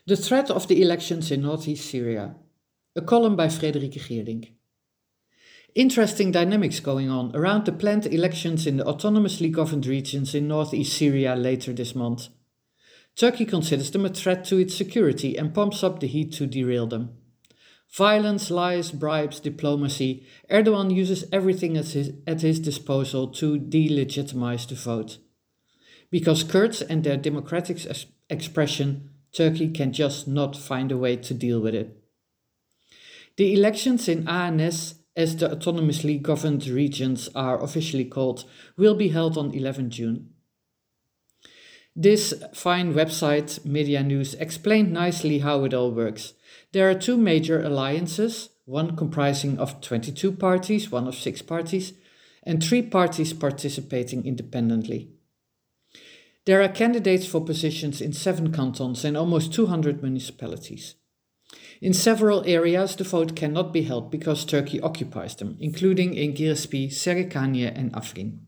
The Threat of the Elections in Northeast Syria. A column by Frederike Geerdink. Interesting dynamics going on around the planned elections in the autonomously governed regions in northeast Syria later this month. Turkey considers them a threat to its security and pumps up the heat to derail them. Violence, lies, bribes, diplomacy, Erdogan uses everything at his disposal to delegitimize the vote. Because Kurds and their democratic expression, Turkey can just not find a way to deal with it. The elections in ANS, as the autonomously governed regions are officially called, will be held on 11 June. This fine website, Media News, explained nicely how it all works. There are two major alliances, one comprising of 22 parties, one of 6 parties, and 3 parties participating independently. There are candidates for positions in 7 cantons and almost 200 municipalities. In several areas, the vote cannot be held because Turkey occupies them, including in Giresun, Serikanye and Afrin.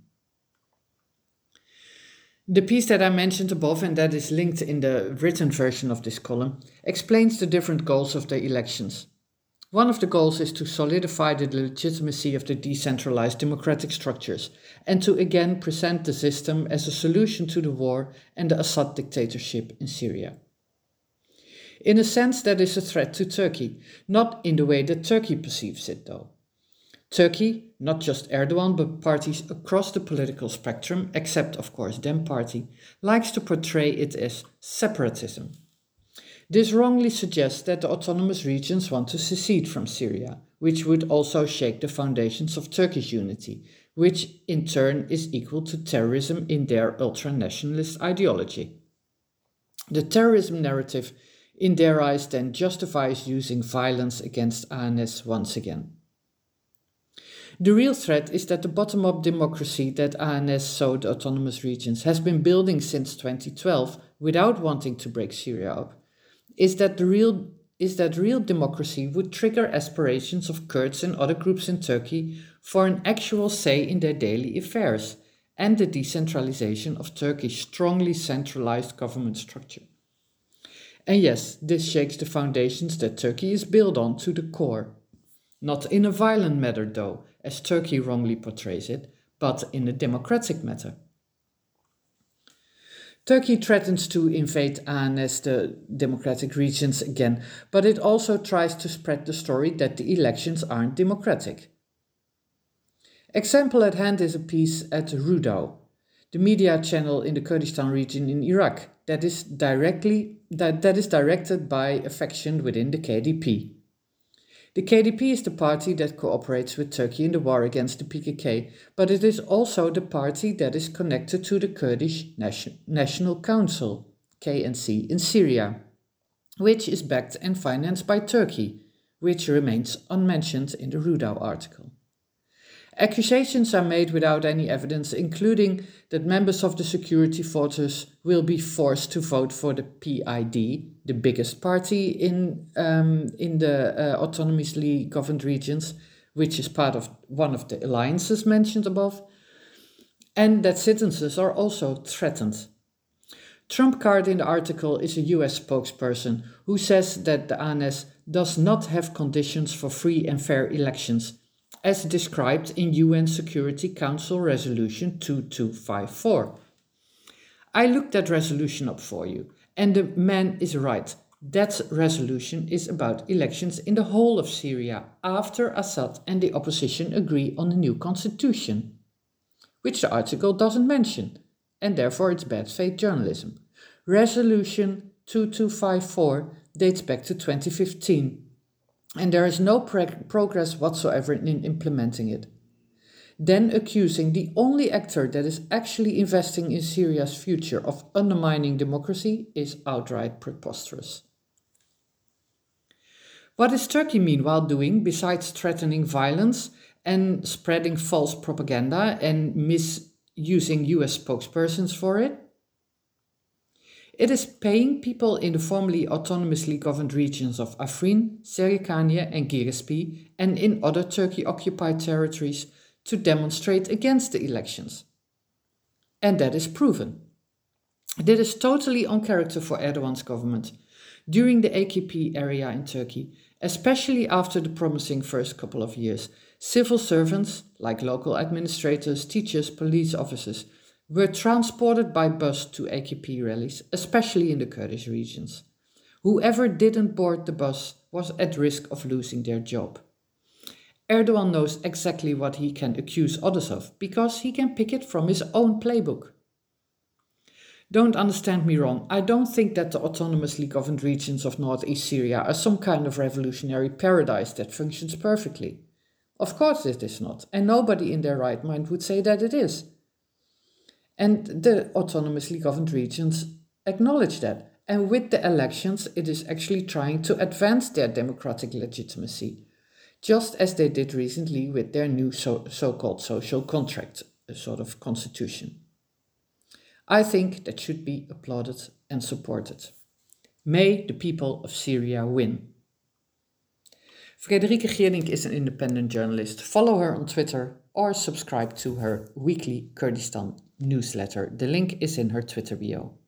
The piece that I mentioned above, and that is linked in the written version of this column, explains the different goals of the elections. One of the goals is to solidify the legitimacy of the decentralized democratic structures and to again present the system as a solution to the war and the Assad dictatorship in Syria. In a sense, that is a threat to Turkey, not in the way that Turkey perceives it though. Turkey, not just Erdogan, but parties across the political spectrum, except of course DEM party, likes to portray it as separatism. This wrongly suggests that the autonomous regions want to secede from Syria, which would also shake the foundations of Turkish unity, which in turn is equal to terrorism in their ultra-nationalist ideology. The terrorism narrative in their eyes then justifies using violence against ANS once again. The real threat is that the bottom-up democracy that ANS, so the autonomous regions, has been building since 2012 without wanting to break Syria up, is that real democracy would trigger aspirations of Kurds and other groups in Turkey for an actual say in their daily affairs and the decentralization of Turkey's strongly centralized government structure. And yes, this shakes the foundations that Turkey is built on to the core. Not in a violent manner though, as Turkey wrongly portrays it, but in a democratic matter. Turkey threatens to invade ANS, the democratic regions, again, but it also tries to spread the story that the elections aren't democratic. Example at hand is a piece at Rudaw, the media channel in the Kurdistan region in Iraq that is directed by a faction within the KDP. The KDP is the party that cooperates with Turkey in the war against the PKK, but it is also the party that is connected to the Kurdish National Council, KNC, in Syria, which is backed and financed by Turkey, which remains unmentioned in the Rudaw article. Accusations are made without any evidence, including that members of the security forces will be forced to vote for the PID, the biggest party in the autonomously governed regions, which is part of one of the alliances mentioned above, and that citizens are also threatened. Trump card in the article is a US spokesperson who says that the ANS does not have conditions for free and fair elections, as described in UN Security Council Resolution 2254. I looked that resolution up for you, and the man is right. That resolution is about elections in the whole of Syria after Assad and the opposition agree on a new constitution, which the article doesn't mention, and therefore it's bad faith journalism. Resolution 2254 dates back to 2015. And there is no progress whatsoever in implementing it. Then accusing the only actor that is actually investing in Syria's future of undermining democracy is outright preposterous. What is Turkey meanwhile doing besides threatening violence and spreading false propaganda and misusing US spokespersons for it? It is paying people in the formerly autonomously governed regions of Afrin, Serikanye and Giresun and in other Turkey-occupied territories to demonstrate against the elections. And that is proven. This is totally on character for Erdogan's government. During the AKP era in Turkey, especially after the promising first couple of years, civil servants, like local administrators, teachers, police officers, were transported by bus to AKP rallies, especially in the Kurdish regions. Whoever didn't board the bus was at risk of losing their job. Erdogan knows exactly what he can accuse others of, because he can pick it from his own playbook. Don't understand me wrong, I don't think that the autonomously governed regions of northeast Syria are some kind of revolutionary paradise that functions perfectly. Of course it is not, and nobody in their right mind would say that it is. And the autonomously governed regions acknowledge that, and with the elections it is actually trying to advance their democratic legitimacy, just as they did recently with their new so-called social contract, a sort of constitution. I think that should be applauded and supported. May the people of Syria win. Frederike Geerdink is an independent journalist. Follow her on Twitter or subscribe to her weekly Kurdistan newsletter. The link is in her Twitter bio.